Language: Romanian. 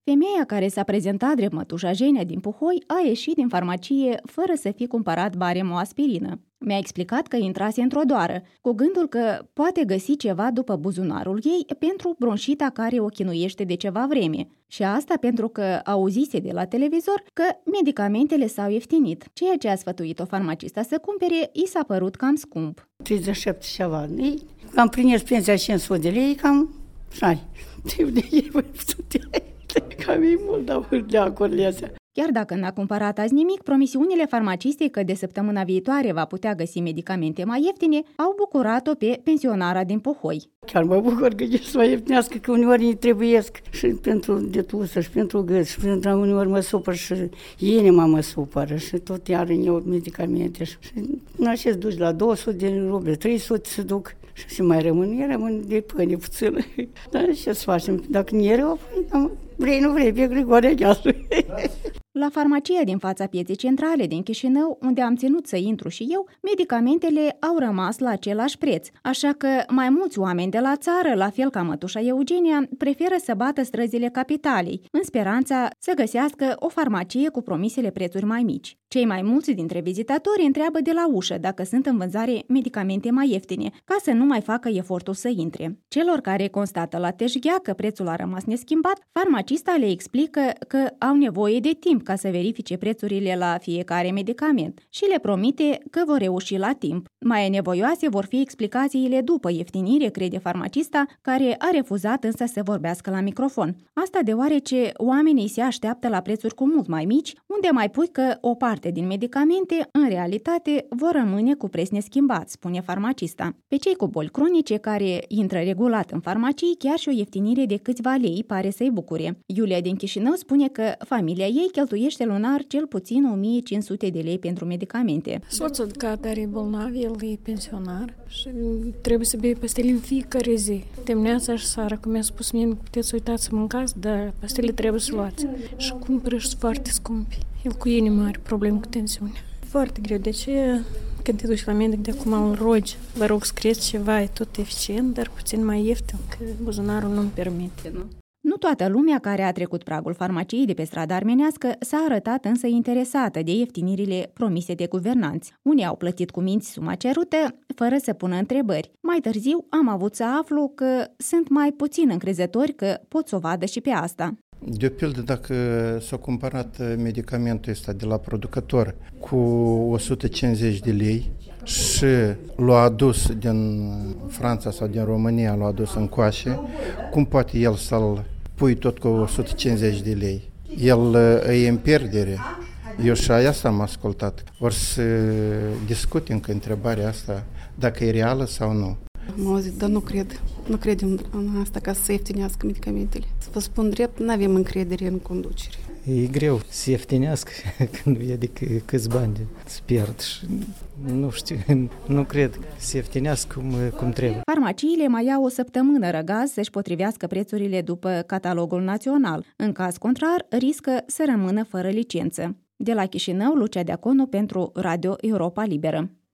Femeia care s-a prezentat drept mătușa Jenia din Puhoi a ieșit din farmacie fără să fi cumpărat barem o aspirină. Mi-a explicat că intrase într-o doară, cu gândul că poate găsi ceva după buzunarul ei pentru bronșita care o chinuiește de ceva vreme. Și asta pentru că auzise de la televizor că medicamentele s-au ieftinit. Ceea ce a sfătuit-o farmacista să cumpere i s-a părut cam scump. 37 ceva. Am prins pensia 500 de lei, cam șari. De ei voi cam e mult, dar leacurile astea. Chiar dacă n-a cumpărat azi nimic, promisiunile farmacistei că de săptămâna viitoare va putea găsi medicamente mai ieftine au bucurat-o pe pensionara din Puhoi. Chiar mă bucur că ești să mai ieftinească, că uneori îi trebuiesc și pentru detusă, și pentru gât, și pentru uneori mă supăr și inima mă supără și tot iar în eu medicamente. Și n-așez duci la 200 de ruble, 300 se duc și mai rămân de pâine puțină. Dar ce să facem? Dacă nu e rău, vrei, nu vrei, pe Grigoarea Gheasu. La farmacia din fața pieței centrale din Chișinău, unde am ținut să intru și eu, medicamentele au rămas la același preț, așa că mai mulți oameni de la țară, la fel ca mătușa Eugenia, preferă să bată străzile capitalei, în speranța să găsească o farmacie cu promisele prețuri mai mici. Cei mai mulți dintre vizitatori întreabă de la ușă dacă sunt în vânzare medicamente mai ieftine, ca să nu mai facă efortul să intre. Celor care constată la teșghea că prețul a rămas neschimbat, farmacista le explică că au nevoie de timp ca să verifice prețurile la fiecare medicament și le promite că vor reuși la timp. Mai nevoioase vor fi explicațiile după ieftinire, crede farmacista, care a refuzat însă să vorbească la microfon. Asta deoarece oamenii se așteaptă la prețuri cu mult mai mici, unde mai pui că o parte din medicamente, în realitate, vor rămâne cu preț neschimbat, spune farmacista. Pe cei cu boli cronice care intră regulat în farmacii, chiar și o ieftinire de câțiva lei pare să-i bucure. Iulia din Chișinău spune că familia ei cheltuiește lunar cel puțin 1500 de lei pentru medicamente. Soțul care e bolnav, el e pensionar și trebuie să bei pastile în fiecare zi. Dimineața și seara, cum mi-a spus mie, puteți uitați să mâncați, dar pastile trebuie să luați. Și cumpără și foarte scumpi. El cu inimă are probleme cu tensiune. Foarte greu, de ce când te duci la medic de acum îl rogi, vă rog scrieți ceva, e tot eficient, dar puțin mai ieftin, că buzunarul nu-mi permite, nu? Nu toată lumea care a trecut pragul farmaciei de pe strada armenească s-a arătat însă interesată de ieftinirile promise de guvernanți. Unii au plătit cu minți suma cerută, fără să pună întrebări. Mai târziu am avut să aflu că sunt mai puțin încrezători că pot să o vadă și pe asta. De pildă, dacă s-a cumpărat medicamentul ăsta de la producător cu 150 de lei și l-a adus din Franța sau din România, l-a adus în coașe, cum poate el să-l pui tot cu 150 de lei? El e în pierdere. Eu și aia am ascultat. Or să discut încă întrebarea asta, dacă e reală sau nu. Am auzit, dar nu cred. Nu credem în asta ca să ieftinească medicamentele. Să vă spun drept, nu avem încredere în conducere. E greu să ieftinească când vede câți bani se pierd și nu știu, nu cred că se ieftinească cum trebuie. Farmaciile mai au o săptămână răgaz să-și potrivească prețurile după catalogul național. În caz contrar, riscă să rămână fără licență. De la Chișinău, Lucia Deaconu pentru Radio Europa Liberă.